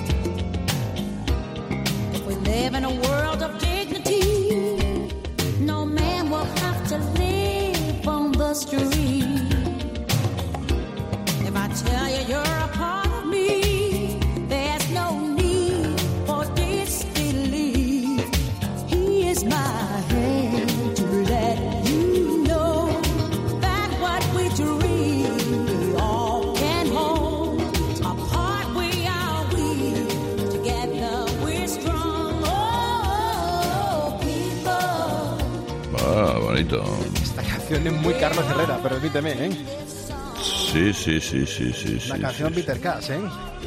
If we live in a world of dignity, no man will have to live on the street. If I tell you you're a part of me, there's no need for disbelief. He is my hand to let you know that what we dream we all can hold. Apart we are weak, together we're strong. Oh, people. Ah, bonito. Esta canción es muy Carlos Herrera, permíteme, ¿eh? Sí, sí, sí, sí, sí. La sí, canción sí, Peter Cash, ¿eh?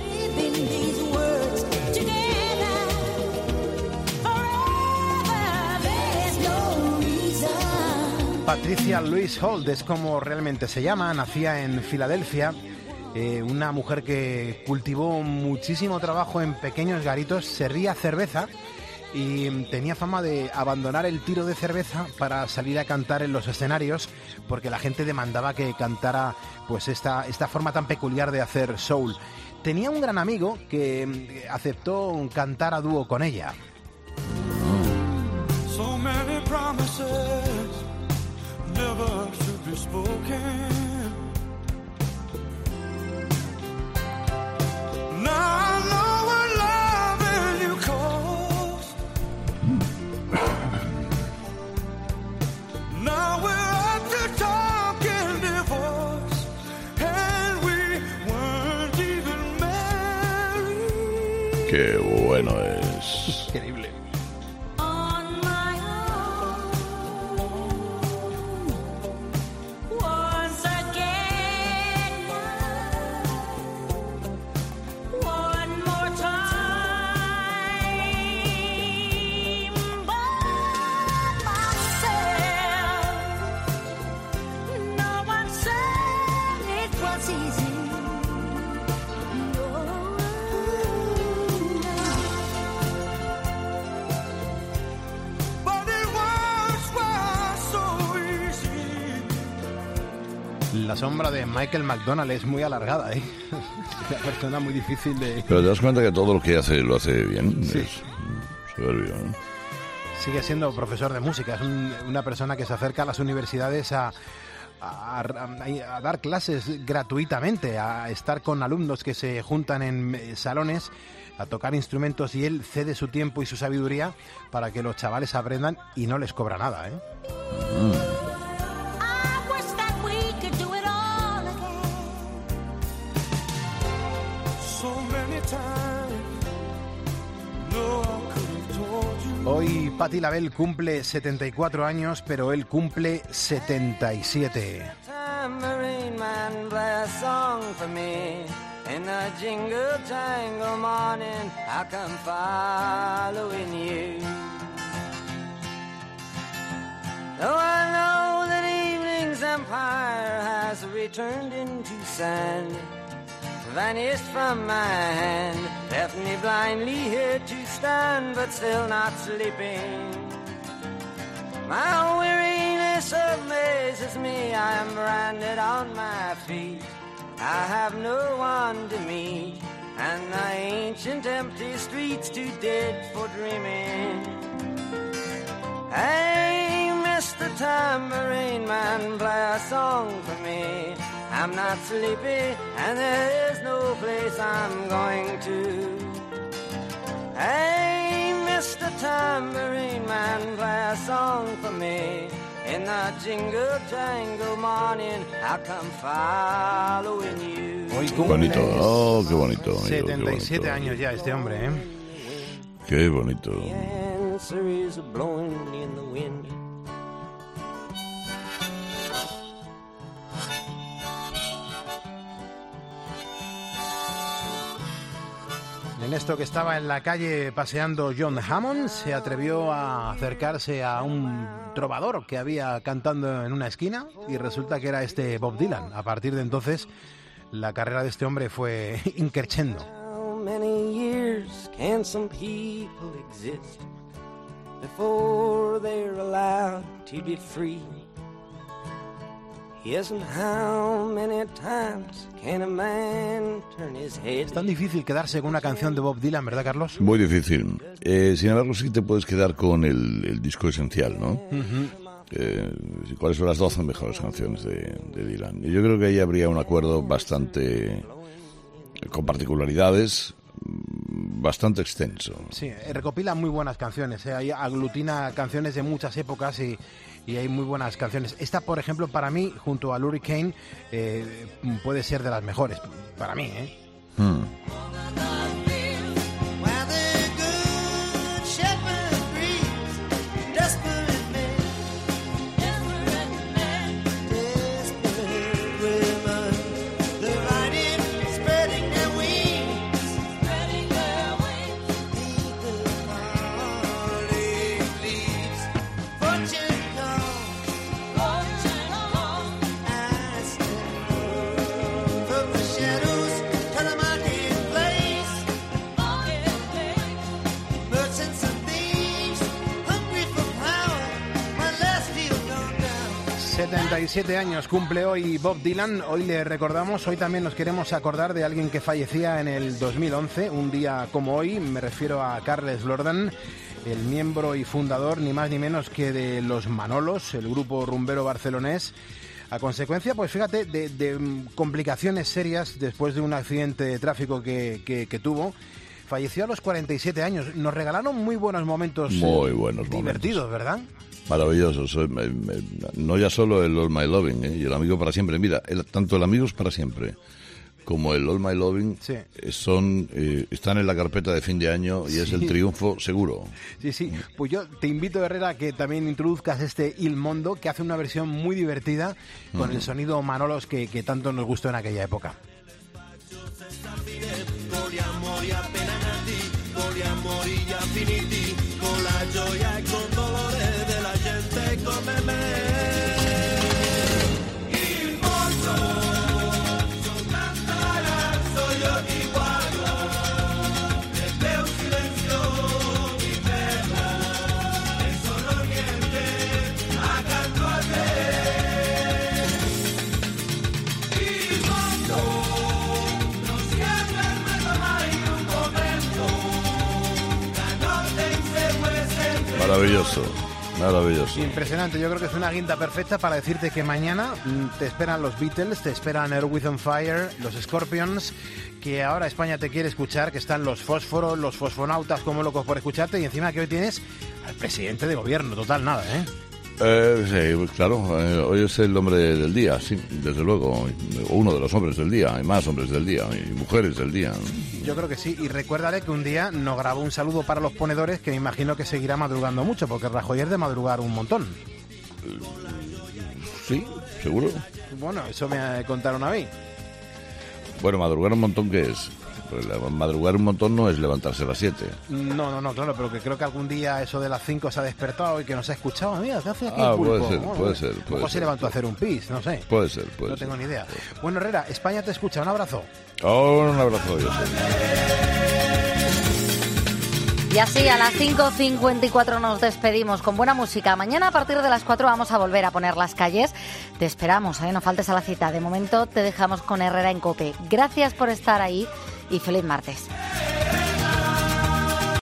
Patricia Louise Holt es como realmente se llama, nacía en Filadelfia, eh, una mujer que cultivó muchísimo trabajo en pequeños garitos, servía cerveza y tenía fama de abandonar el tiro de cerveza para salir a cantar en los escenarios, porque la gente demandaba que cantara pues esta, esta forma tan peculiar de hacer soul. Tenía un gran amigo que aceptó cantar a dúo con ella. So many promises never should be spoken. Now I know what loving you cost. Now we're up to talking divorce, and we weren't even married. Qué bueno es. Increíble. La sombra de Michael McDonald es muy alargada, ¿eh? Es una persona muy difícil de... Pero te das cuenta que todo lo que hace lo hace bien. Sí. Es soberbio, ¿no? Sigue siendo profesor de música, es un, una persona que se acerca a las universidades a, a, a, a dar clases gratuitamente, a estar con alumnos que se juntan en salones a tocar instrumentos, y él cede su tiempo y su sabiduría para que los chavales aprendan y no les cobra nada, ¿eh? Mm. Hoy Patti LaBelle cumple setenta y cuatro años, pero él cumple setenta y siete. Vanished from my hand, left me blindly here to stand, but still not sleeping. My weariness amazes me, I am branded on my feet. I have no one to meet, and the ancient empty streets too dead for dreaming. Hey, Mister Mister Tambourine Man, play a song for me. I'm not sleepy and there is no place I'm going to. Hey, Mister Tambourine Man, play a song for me. In the jingle jangle morning, I'll come following you. Hoy Qué bonito, oh, qué bonito. Amigo, setenta y siete qué bonito. años ya este hombre, ¿eh? Qué bonito. Answer is blowing in the wind. En esto que estaba en la calle paseando John Hammond, se atrevió a acercarse a un trovador que había cantando en una esquina y resulta que era este Bob Dylan. A partir de entonces, la carrera de este hombre fue increchendo. How many years can some people exist before they're allowed to be free? Yes, and how many times can a man turn his head? Es tan difícil quedarse con una canción de Bob Dylan, ¿verdad, Carlos? Muy difícil. Eh, sin embargo, sí te puedes quedar con el, el disco esencial, ¿no? Uh-huh. Eh, ¿Cuáles son las doce mejores canciones de, de Dylan? Y yo creo que ahí habría un acuerdo bastante, con particularidades, bastante extenso. Sí, recopila muy buenas canciones, ¿eh? Ahí aglutina canciones de muchas épocas y, y hay muy buenas canciones. Esta, por ejemplo, para mí, junto a Hurricane, eh, puede ser de las mejores, para mí, ¿eh? Hmm. setenta y siete años cumple hoy Bob Dylan, hoy le recordamos, hoy también nos queremos acordar de alguien que fallecía en el dos mil once, un día como hoy, me refiero a Carles Lordan, el miembro y fundador ni más ni menos que de Los Manolos, el grupo rumbero barcelonés, a consecuencia, pues fíjate, de, de complicaciones serias después de un accidente de tráfico que, que, que tuvo. Falleció a los cuarenta y siete años, nos regalaron muy buenos momentos, muy buenos divertidos, momentos. ¿verdad? Maravilloso, soy, me, me, no ya solo el All My Loving, ¿eh? Y el Amigo para Siempre. Mira, el, tanto el Amigos para Siempre como el All My Loving sí. son eh, están en la carpeta de fin de año y sí. Es el triunfo seguro. Sí, sí, pues yo te invito, Herrera, a que también introduzcas este Il Mondo, que hace una versión muy divertida con uh-huh. el sonido Manolos que, que tanto nos gustó en aquella época. Maravilloso, maravilloso. Impresionante, yo creo que es una guinda perfecta para decirte que mañana te esperan los Beatles, te esperan Earth, Wind and Fire, los Scorpions, que ahora España te quiere escuchar, que están los Fósforos, los Fosfonautas como locos por escucharte, y encima que hoy tienes al presidente de gobierno, total nada, ¿eh? Eh, sí, claro, eh, hoy es el hombre del día, sí, desde luego, uno de los hombres del día, hay más hombres del día y mujeres del día. Yo creo que sí, y recuérdale que un día nos grabó un saludo para los ponedores, que me imagino que seguirá madrugando mucho, porque Rajoy es de madrugar un montón. Sí, seguro. Bueno, eso me contaron a mí. Bueno, madrugar un montón, ¿qué es? Pues madrugar un montón no es levantarse a las siete. No, no, no, claro, pero que creo que algún día eso de las cinco se ha despertado y que nos ha escuchado. Mira, ¿qué hace aquí ah, el pulpo? puede ser, bueno, puede ser. Puede o se ser, levantó a hacer un pis, no sé. Puede ser, puede no ser. No tengo ni idea. Bueno, Herrera, España te escucha. Un abrazo. Oh, un abrazo, yo sé. Y así a las cinco cincuenta y cuatro nos despedimos con buena música. Mañana a partir de las cuatro vamos a volver a poner las calles. Te esperamos, ¿eh? No faltes a la cita. De momento te dejamos con Herrera en COPE. Gracias por estar ahí y feliz martes.